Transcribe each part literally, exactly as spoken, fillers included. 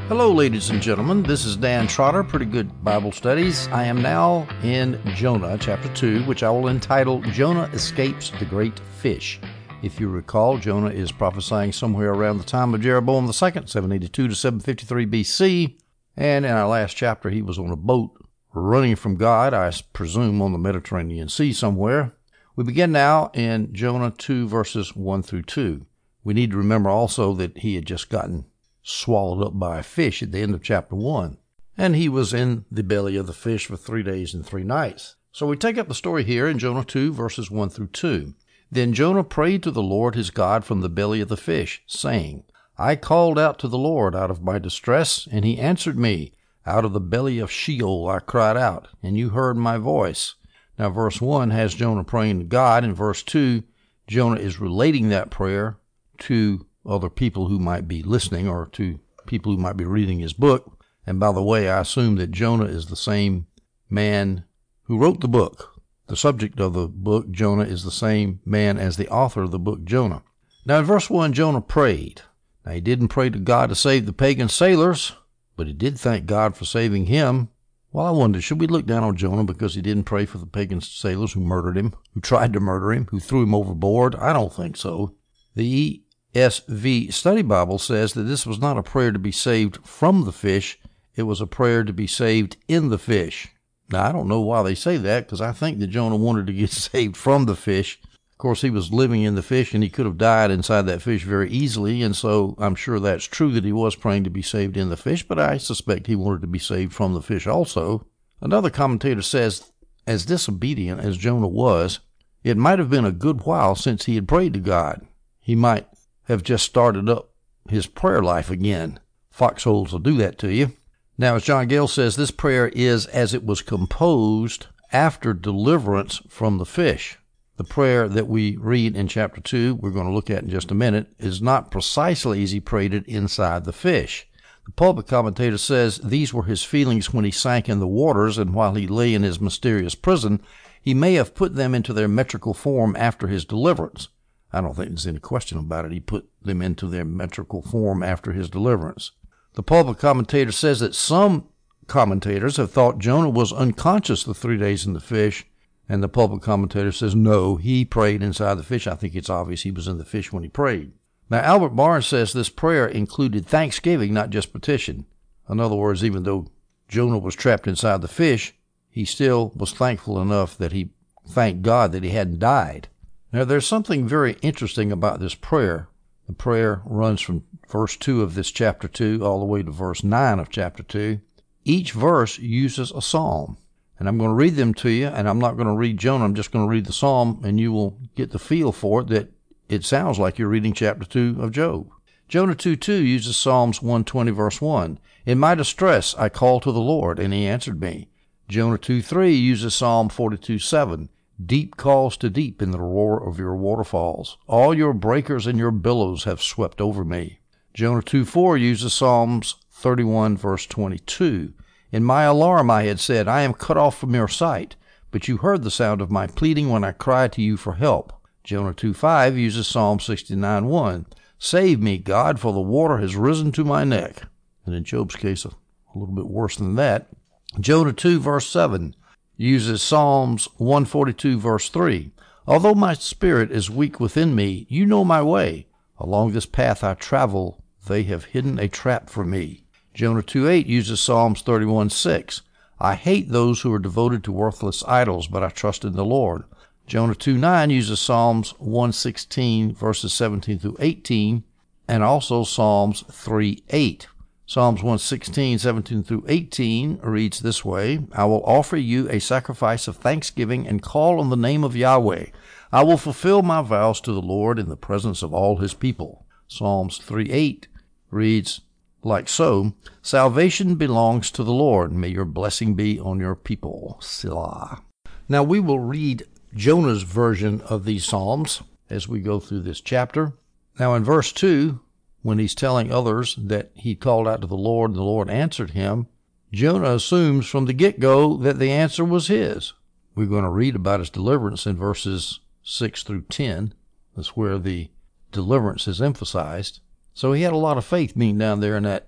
Hello, ladies and gentlemen. This is Dan Trotter, Pretty Good Bible Studies. I am now in Jonah, chapter two, which I will entitle Jonah Escapes the Great Fish. If you recall, Jonah is prophesying somewhere around the time of Jeroboam the Second, seven eighty-two to seven fifty-three B C, and in our last chapter he was on a boat running from God, I presume on the Mediterranean Sea somewhere. We begin now in Jonah two, verses one through two. We need to remember also that he had just gotten swallowed up by a fish at the end of chapter one, and he was in the belly of the fish for three days and three nights. So we take up the story here in Jonah two, verses one through two. Then Jonah prayed to the Lord his God from the belly of the fish, saying, I called out to the Lord out of my distress, and he answered me. Out of the belly of Sheol I cried out, and you heard my voice. Now verse one has Jonah praying to God, and verse two, Jonah is relating that prayer to other people who might be listening or to people who might be reading his book. And by the way, I assume that Jonah is the same man who wrote the book. The subject of the book, Jonah, is the same man as the author of the book, Jonah. Now in verse one, Jonah prayed. Now he didn't pray to God to save the pagan sailors, but he did thank God for saving him. Well, I wonder, should we look down on Jonah because he didn't pray for the pagan sailors who murdered him, who tried to murder him, who threw him overboard? I don't think so. The E S V Study Bible says that this was not a prayer to be saved from the fish. It was a prayer to be saved in the fish. Now, I don't know why they say that, because I think that Jonah wanted to get saved from the fish. Of course, he was living in the fish, and he could have died inside that fish very easily, and so I'm sure that's true that he was praying to be saved in the fish, but I suspect he wanted to be saved from the fish also. Another commentator says, as disobedient as Jonah was, it might have been a good while since he had prayed to God. He might have just started up his prayer life again. Foxholes will do that to you. Now, as John Gale says, this prayer is as it was composed after deliverance from the fish. The prayer that we read in chapter two, we're going to look at in just a minute, is not precisely as he prayed it inside the fish. The pulpit commentator says these were his feelings when he sank in the waters, and while he lay in his mysterious prison, he may have put them into their metrical form after his deliverance. I don't think there's any question about it. He put them into their metrical form after his deliverance. The pulpit commentator says that some commentators have thought Jonah was unconscious the three days in the fish, and the pulpit commentator says no, he prayed inside the fish. I think it's obvious he was in the fish when he prayed. Now, Albert Barnes says this prayer included thanksgiving, not just petition. In other words, even though Jonah was trapped inside the fish, he still was thankful enough that he thanked God that he hadn't died. Now, there's something very interesting about this prayer. The prayer runs from verse two of this chapter two all the way to verse nine of chapter two. Each verse uses a psalm, and I'm going to read them to you, and I'm not going to read Jonah. I'm just going to read the psalm, and you will get the feel for it that it sounds like you're reading chapter two of Job. Jonah two two uses Psalms one twenty, verse one. In my distress I called to the Lord, and he answered me. Jonah two three uses Psalm forty-two seven. Deep calls to deep in the roar of your waterfalls. All your breakers and your billows have swept over me. Jonah two four uses Psalms thirty-one, verse twenty-two. In my alarm I had said, I am cut off from your sight, but you heard the sound of my pleading when I cried to you for help. Jonah two five uses Psalm sixty-nine one. Save me, God, for the water has risen to my neck. And in Job's case, a little bit worse than that. Jonah two, verse seven. uses Psalms one forty-two, verse three. Although my spirit is weak within me, you know my way. Along this path I travel, they have hidden a trap for me. Jonah two eight uses Psalms thirty-one six. I hate those who are devoted to worthless idols, but I trust in the Lord. Jonah two nine uses Psalms one sixteen, verses seventeen through eighteen, and also Psalms three eight. Psalms one sixteen, seventeen through eighteen reads this way, I will offer you a sacrifice of thanksgiving and call on the name of Yahweh. I will fulfill my vows to the Lord in the presence of all his people. Psalms three eight reads like so, salvation belongs to the Lord. May your blessing be on your people. Selah. Now we will read Jonah's version of these Psalms as we go through this chapter. Now in verse two, when he's telling others that he called out to the Lord and the Lord answered him, Jonah assumes from the get-go that the answer was his. We're going to read about his deliverance in verses six through ten. That's where the deliverance is emphasized. So he had a lot of faith being down there in that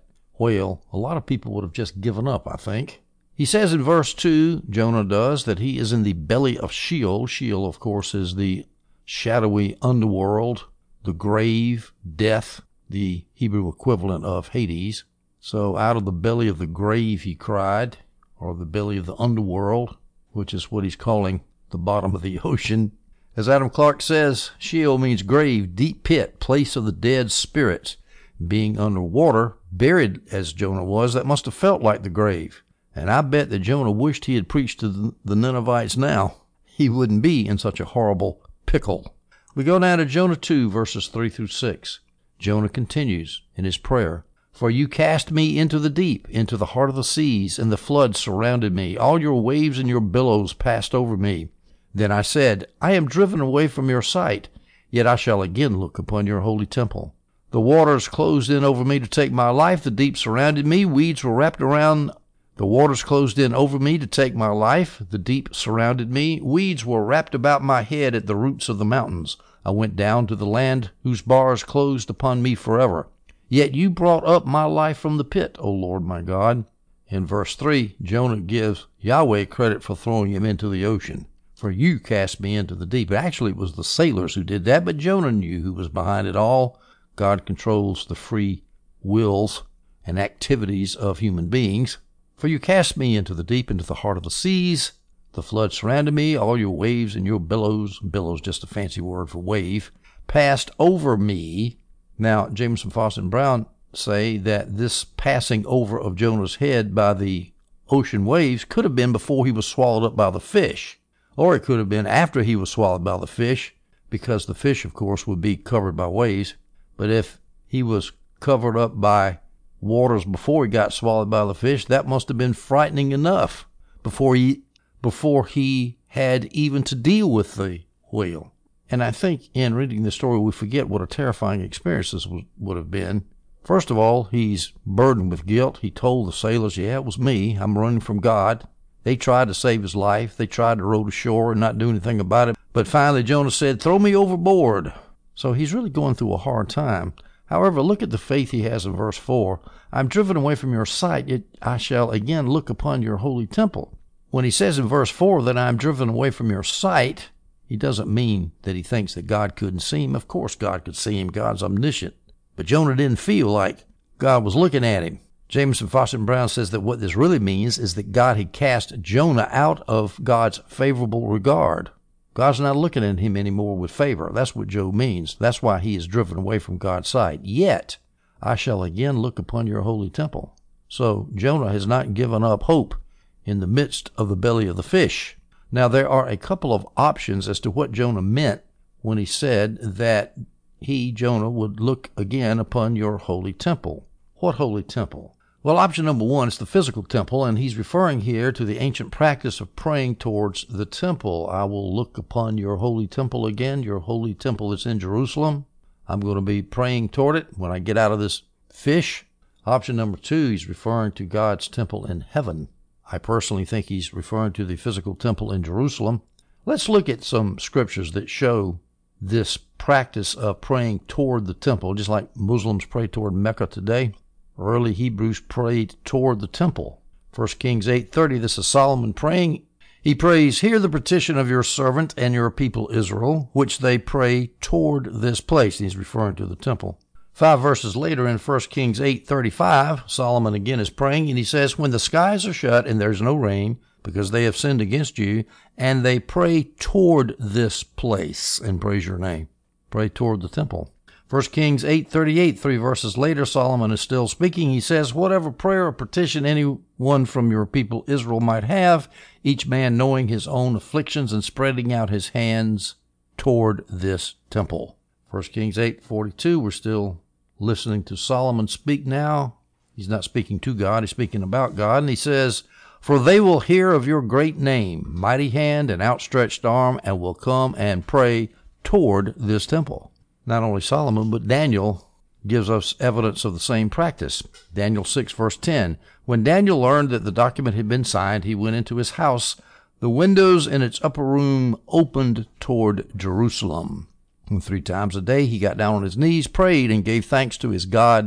whale, a lot of people would have just given up, I think. He says in verse two, Jonah does, that he is in the belly of Sheol. Sheol, of course, is the shadowy underworld, the grave, death, the Hebrew equivalent of Hades. So out of the belly of the grave he cried, or the belly of the underworld, which is what he's calling the bottom of the ocean. As Adam Clarke says, Sheol means grave, deep pit, place of the dead spirits. Being underwater, buried as Jonah was, that must have felt like the grave. And I bet that Jonah wished he had preached to the Ninevites now. He wouldn't be in such a horrible pickle. We go down to Jonah two, verses three through six. Jonah continues in his prayer. For you cast me into the deep, into the heart of the seas, and the floods surrounded me. All your waves and your billows passed over me. Then I said, I am driven away from your sight, yet I shall again look upon your holy temple. The waters closed in over me to take my life. The deep surrounded me. Weeds were wrapped around. The waters closed in over me to take my life. The deep surrounded me. Weeds were wrapped about my head at the roots of the mountains. I went down to the land whose bars closed upon me forever. Yet you brought up my life from the pit, O Lord my God. In verse three, Jonah gives Yahweh credit for throwing him into the ocean. For you cast me into the deep. Actually, it was the sailors who did that, but Jonah knew who was behind it all. God controls the free wills and activities of human beings. For you cast me into the deep, into the heart of the seas. The flood surrounded me. All your waves and your billows, billows just a fancy word for wave, passed over me. Now, Jameson, Fawcett, and Brown say that this passing over of Jonah's head by the ocean waves could have been before he was swallowed up by the fish. Or it could have been after he was swallowed by the fish, because the fish, of course, would be covered by waves. But if he was covered up by waters before he got swallowed by the fish, that must have been frightening enough before he, before he had even to deal with the whale. And I think in reading the story, we forget what a terrifying experience this was, would have been. First of all, he's burdened with guilt. He told the sailors, yeah, it was me. I'm running from God. They tried to save his life. They tried to row to shore and not do anything about it. But finally, Jonah said, throw me overboard. So he's really going through a hard time. However, look at the faith he has in verse four. I'm driven away from your sight, yet I shall again look upon your holy temple. When he says in verse four that I'm driven away from your sight, he doesn't mean that he thinks that God couldn't see him. Of course God could see him. God's omniscient. But Jonah didn't feel like God was looking at him. Jameson, Fawcett, and Brown says that what this really means is that God had cast Jonah out of God's favorable regard. God's not looking at him anymore with favor. That's what Job means. That's why he is driven away from God's sight. Yet I shall again look upon your holy temple. So Jonah has not given up hope in the midst of the belly of the fish. Now there are a couple of options as to what Jonah meant when he said that he, Jonah, would look again upon your holy temple. What holy temple? Well, option number one is the physical temple, and he's referring here to the ancient practice of praying towards the temple. I will look upon your holy temple again, your holy temple that's in Jerusalem. I'm going to be praying toward it when I get out of this fish. Option number two, he's referring to God's temple in heaven. I personally think he's referring to the physical temple in Jerusalem. Let's look at some scriptures that show this practice of praying toward the temple, just like Muslims pray toward Mecca today. Early Hebrews prayed toward the temple. First Kings eight thirty, this is Solomon praying. He prays, hear the petition of your servant and your people Israel, which they pray toward this place. He's referring to the temple. Five verses later in First Kings eight thirty-five, Solomon again is praying, and he says, when the skies are shut and there's no rain, because they have sinned against you, and they pray toward this place, and praise your name. Pray toward the temple. First Kings eight thirty-eight, three verses later, Solomon is still speaking. He says, whatever prayer or petition anyone from your people Israel might have, each man knowing his own afflictions and spreading out his hands toward this temple. First Kings eight forty-two, we're still listening to Solomon speak now. He's not speaking to God, he's speaking about God, and he says, for they will hear of your great name, mighty hand and outstretched arm, and will come and pray toward this temple. Not only Solomon, but Daniel gives us evidence of the same practice. Daniel six, verse ten. When Daniel learned that the document had been signed, he went into his house. The windows in its upper room opened toward Jerusalem. And three times a day he got down on his knees, prayed, and gave thanks to his God.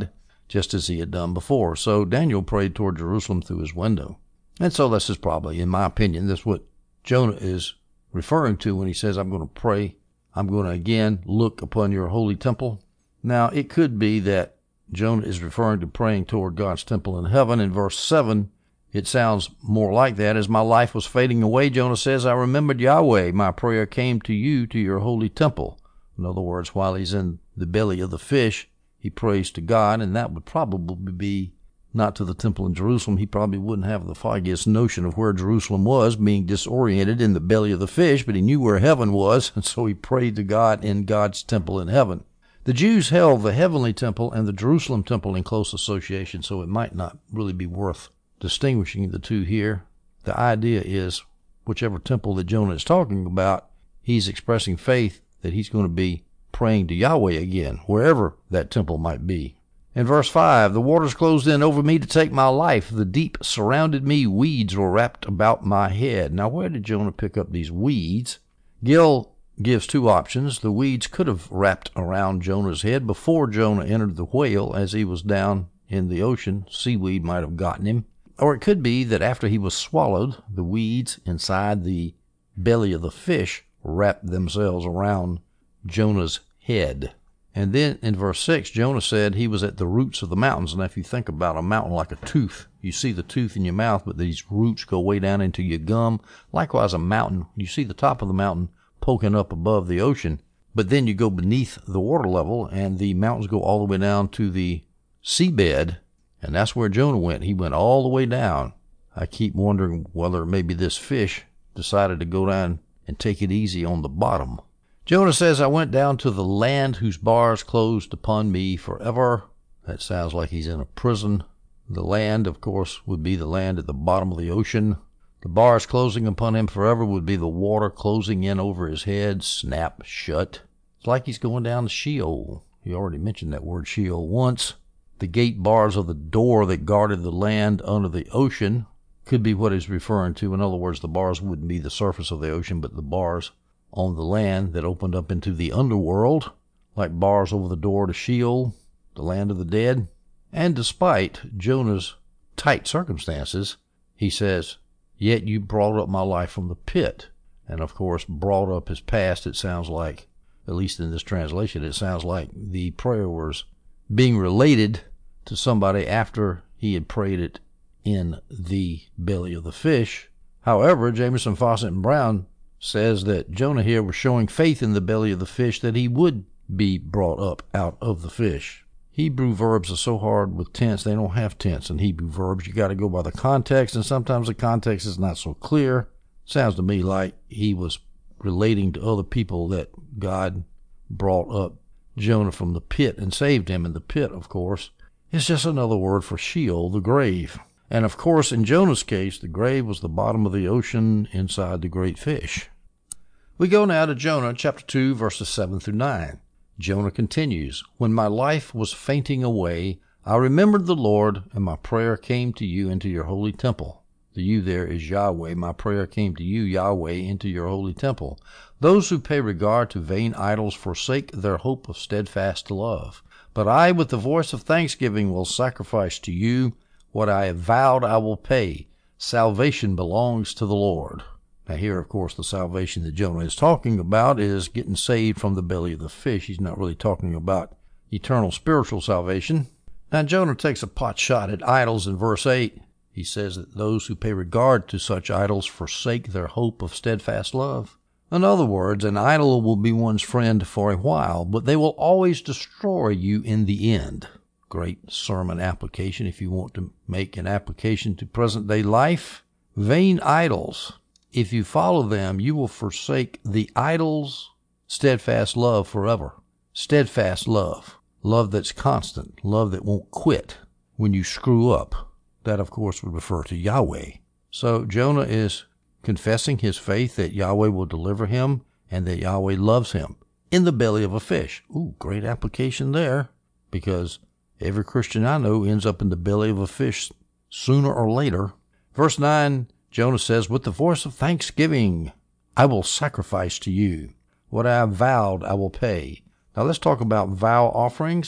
just as he had done before. So Daniel prayed toward Jerusalem through his window. And so this is probably, in my opinion, this is what Jonah is referring to when he says, I'm going to pray. I'm going to again look upon your holy temple. Now, it could be that Jonah is referring to praying toward God's temple in heaven. In verse seven, it sounds more like that. As my life was fading away, Jonah says, I remembered Yahweh. My prayer came to you, to your holy temple. In other words, while he's in the belly of the fish, he prays to God, and that would probably be not to the temple in Jerusalem. He probably wouldn't have the foggiest notion of where Jerusalem was, being disoriented in the belly of the fish, but he knew where heaven was, and so he prayed to God in God's temple in heaven. The Jews held the heavenly temple and the Jerusalem temple in close association, so it might not really be worth distinguishing the two here. The idea is, whichever temple that Jonah is talking about, he's expressing faith that he's going to be praying to Yahweh again, wherever that temple might be. In verse five, the waters closed in over me to take my life. The deep surrounded me. Weeds were wrapped about my head. Now, where did Jonah pick up these weeds? Gill gives two options. The weeds could have wrapped around Jonah's head before Jonah entered the whale as he was down in the ocean. Seaweed might have gotten him. Or it could be that after he was swallowed, the weeds inside the belly of the fish wrapped themselves around Jonah's head. And then in verse six, Jonah said he was at the roots of the mountains. And if you think about a mountain like a tooth, you see the tooth in your mouth, but these roots go way down into your gum. Likewise, a mountain, you see the top of the mountain poking up above the ocean, but then you go beneath the water level and the mountains go all the way down to the seabed. And that's where Jonah went. He went all the way down. I keep wondering whether maybe this fish decided to go down and take it easy on the bottom. Jonah says, I went down to the land whose bars closed upon me forever. That sounds like he's in a prison. The land, of course, would be the land at the bottom of the ocean. The bars closing upon him forever would be the water closing in over his head, snap shut. It's like he's going down to Sheol. He already mentioned that word Sheol once. The gate bars of the door that guarded the land under the ocean could be what he's referring to. In other words, the bars wouldn't be the surface of the ocean, but the bars on the land that opened up into the underworld, like bars over the door to Sheol, the land of the dead. And despite Jonah's tight circumstances, he says, yet you brought up my life from the pit. And of course, brought up his past, it sounds like, at least in this translation, it sounds like the prayer was being related to somebody after he had prayed it in the belly of the fish. However, Jameson, Fawcett, and Brown says that Jonah here was showing faith in the belly of the fish that he would be brought up out of the fish. Hebrew verbs are so hard with tense, they don't have tense in Hebrew verbs. You got to go by the context, and sometimes the context is not so clear. Sounds to me like he was relating to other people that God brought up Jonah from the pit and saved him. And the pit, of course, is just another word for Sheol, the grave. And of course, in Jonah's case, the grave was the bottom of the ocean inside the great fish. We go now to Jonah chapter two, verses seven through nine. Jonah continues, when my life was fainting away, I remembered the Lord, and my prayer came to you into your holy temple. The you there is Yahweh. My prayer came to you, Yahweh, into your holy temple. Those who pay regard to vain idols forsake their hope of steadfast love. But I, with the voice of thanksgiving, will sacrifice to you. What I have vowed I will pay. Salvation belongs to the Lord. Now here, of course, the salvation that Jonah is talking about is getting saved from the belly of the fish. He's not really talking about eternal spiritual salvation. Now Jonah takes a pot shot at idols in verse eight. He says that those who pay regard to such idols forsake their hope of steadfast love. In other words, an idol will be one's friend for a while, but they will always destroy you in the end. Great sermon application if you want to make an application to present-day life. Vain idols. If you follow them, you will forsake the idol's steadfast love forever. Steadfast love. Love that's constant. Love that won't quit when you screw up. That, of course, would refer to Yahweh. So Jonah is confessing his faith that Yahweh will deliver him and that Yahweh loves him in the belly of a fish. Ooh, great application there, because every Christian I know ends up in the belly of a fish sooner or later. Verse nine, Jonah says, with the voice of thanksgiving, I will sacrifice to you. What I have vowed, I will pay. Now let's talk about vow offerings.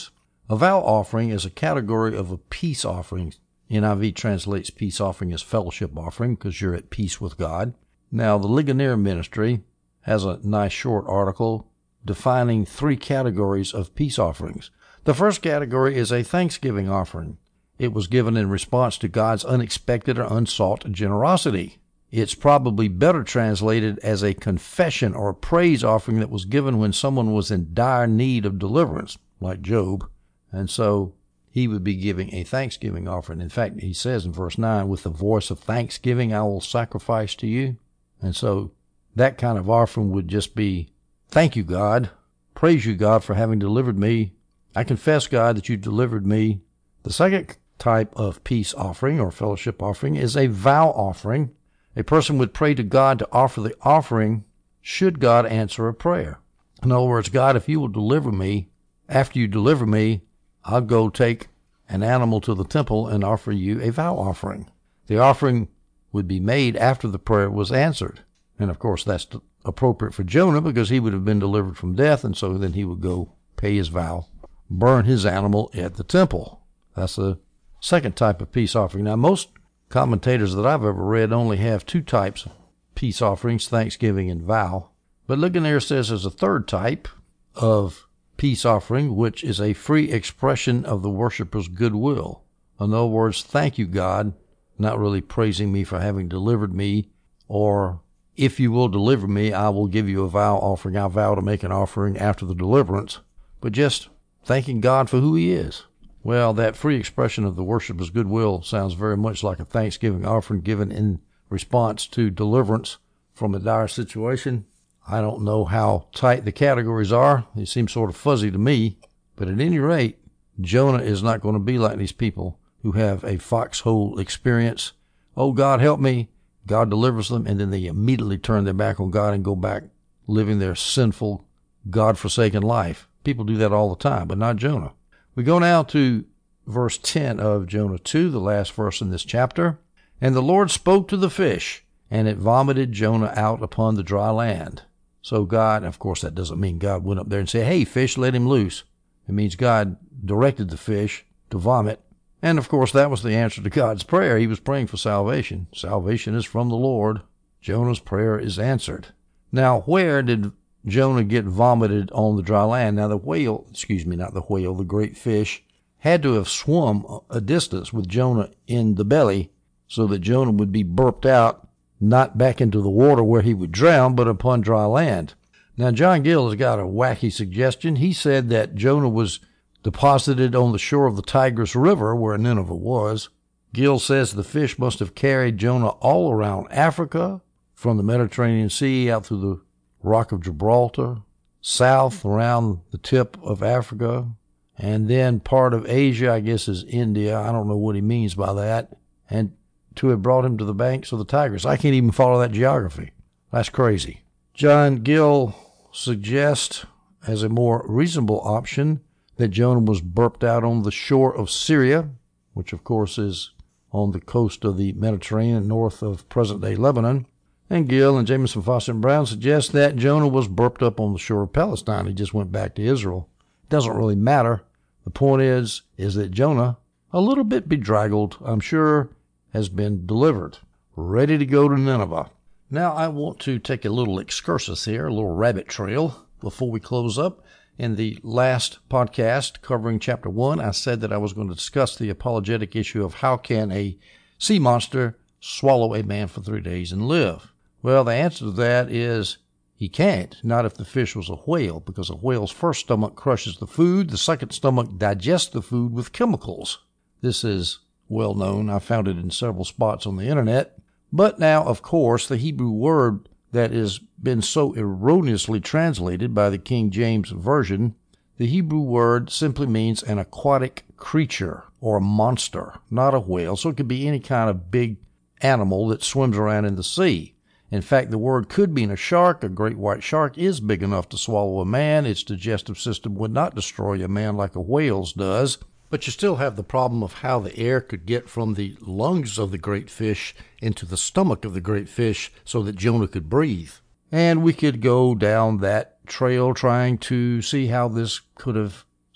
A vow offering is a category of a peace offering. N I V translates peace offering as fellowship offering because you're at peace with God. Now, the Ligonier Ministry has a nice short article defining three categories of peace offerings. The first category is a thanksgiving offering. It was given in response to God's unexpected or unsought generosity. It's probably better translated as a confession or a praise offering that was given when someone was in dire need of deliverance, like Job. And so he would be giving a thanksgiving offering. In fact, he says in verse nine, with the voice of thanksgiving I will sacrifice to you. And so that kind of offering would just be, thank you, God. Praise you, God, for having delivered me. I confess, God, that you delivered me. The second type of peace offering or fellowship offering is a vow offering. A person would pray to God to offer the offering should God answer a prayer. In other words, God, if you will deliver me, after you deliver me, I'll go take an animal to the temple and offer you a vow offering. The offering would be made after the prayer was answered. And of course, that's appropriate for Jonah because he would have been delivered from death, and so then he would go pay his vow, burn his animal at the temple. That's the second type of peace offering. Now, most commentators that I've ever read only have two types of peace offerings, thanksgiving and vow. But Ligonier says there's a third type of peace offering, which is a free expression of the worshiper's goodwill. In other words, thank you, God, not really praising me for having delivered me, or if you will deliver me, I will give you a vow offering. I vow to make an offering after the deliverance, but just thanking God for who he is. Well, that free expression of the worshiper's goodwill sounds very much like a thanksgiving offering given in response to deliverance from a dire situation. I don't know how tight the categories are. They seem sort of fuzzy to me. But at any rate, Jonah is not going to be like these people who have a foxhole experience. Oh, God, help me. God delivers them, and then they immediately turn their back on God and go back living their sinful, God-forsaken life. People do that all the time, but not Jonah. We go now to verse ten of Jonah two, the last verse in this chapter. And the Lord spoke to the fish, and it vomited Jonah out upon the dry land. So God, of course, that doesn't mean God went up there and said, hey, fish, let him loose. It means God directed the fish to vomit. And, of course, that was the answer to God's prayer. He was praying for salvation. Salvation is from the Lord. Jonah's prayer is answered. Now, where did Jonah get vomited on the dry land? Now, the whale, excuse me, not the whale, the great fish, had to have swum a distance with Jonah in the belly so that Jonah would be burped out, not back into the water where he would drown, but upon dry land. Now, John Gill has got a wacky suggestion. He said that Jonah was deposited on the shore of the Tigris River where Nineveh was. Gill says the fish must have carried Jonah all around Africa, from the Mediterranean Sea out through the Rock of Gibraltar, south around the tip of Africa, and then part of Asia, I guess, is India. I don't know what he means by that. And to have brought him to the banks of the Tigris. I can't even follow that geography. That's crazy. John Gill suggests, as a more reasonable option, that Jonah was burped out on the shore of Syria, which of course is on the coast of the Mediterranean north of present-day Lebanon. And Gill and Jameson, Foster, and Brown suggest that Jonah was burped up on the shore of Palestine. He just went back to Israel. It doesn't really matter. The point is, is that Jonah, a little bit bedraggled, I'm sure, has been delivered, ready to go to Nineveh. Now I want to take a little excursus here, a little rabbit trail, before we close up. In the last podcast covering chapter one, I said that I was going to discuss the apologetic issue of how can a sea monster swallow a man for three days and live. Well, the answer to that is he can't, not if the fish was a whale, because a whale's first stomach crushes the food, the second stomach digests the food with chemicals. This is well known. I found it in several spots on the internet. But now, of course, the Hebrew word that has been so erroneously translated by the King James Version, the Hebrew word simply means an aquatic creature or monster, not a whale. So it could be any kind of big animal that swims around in the sea. In fact, the word could mean a shark. A great white shark is big enough to swallow a man. Its digestive system would not destroy a man like a whale's does. But you still have the problem of how the air could get from the lungs of the great fish into the stomach of the great fish so that Jonah could breathe. And we could go down that trail trying to see how this could have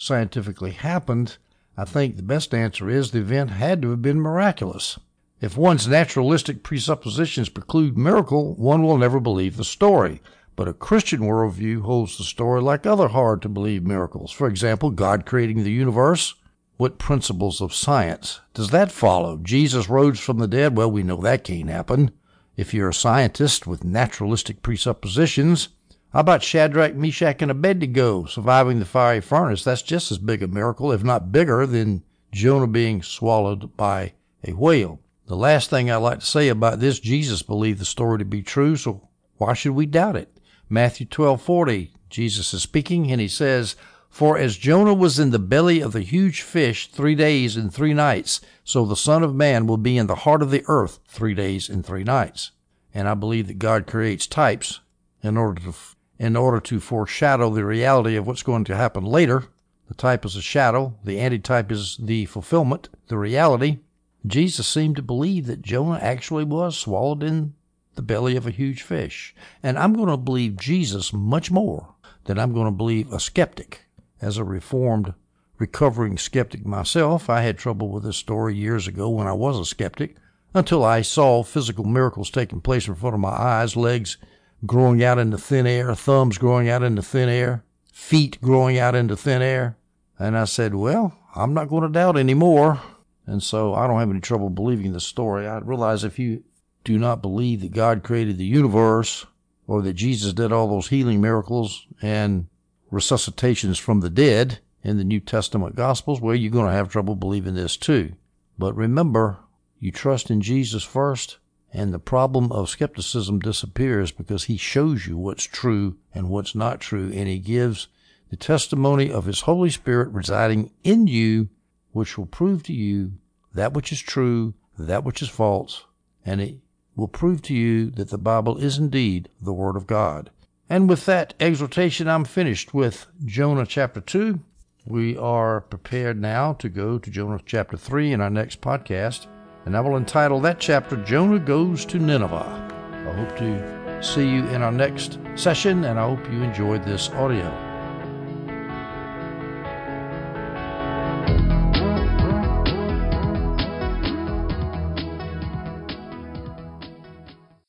scientifically happened, I think the best answer is the event had to have been miraculous. If one's naturalistic presuppositions preclude miracle, one will never believe the story. But a Christian worldview holds the story like other hard-to-believe miracles. For example, God creating the universe. What principles of science does that follow? Jesus rose from the dead? Well, we know that can't happen. If you're a scientist with naturalistic presuppositions, how about Shadrach, Meshach, and Abednego surviving the fiery furnace? That's just as big a miracle, if not bigger, than Jonah being swallowed by a whale. The last thing I'd like to say about this, Jesus believed the story to be true, so why should we doubt it? Matthew twelve forty, Jesus is speaking, and he says, "For as Jonah was in the belly of the huge fish three days and three nights, so the Son of Man will be in the heart of the earth three days and three nights." And I believe that God creates types in order to in order to foreshadow the reality of what's going to happen later. The type is a shadow. The antitype is the fulfillment, the reality. Jesus seemed to believe that Jonah actually was swallowed in the belly of a huge fish. And I'm going to believe Jesus much more than I'm going to believe a skeptic. As a reformed, recovering skeptic myself, I had trouble with this story years ago when I was a skeptic, until I saw physical miracles taking place in front of my eyes, legs growing out into thin air, thumbs growing out into thin air, feet growing out into thin air. And I said, well, I'm not going to doubt anymore. And so I don't have any trouble believing the story. I realize if you do not believe that God created the universe, or that Jesus did all those healing miracles and resuscitations from the dead in the New Testament Gospels, well, you're going to have trouble believing this too. But remember, you trust in Jesus first, and the problem of skepticism disappears because he shows you what's true and what's not true, and he gives the testimony of his Holy Spirit residing in you, which will prove to you that which is true, that which is false, and it will prove to you that the Bible is indeed the Word of God. And with that exhortation, I'm finished with Jonah chapter two. We are prepared now to go to Jonah chapter three in our next podcast, and I will entitle that chapter, Jonah Goes to Nineveh. I hope to see you in our next session, and I hope you enjoyed this audio.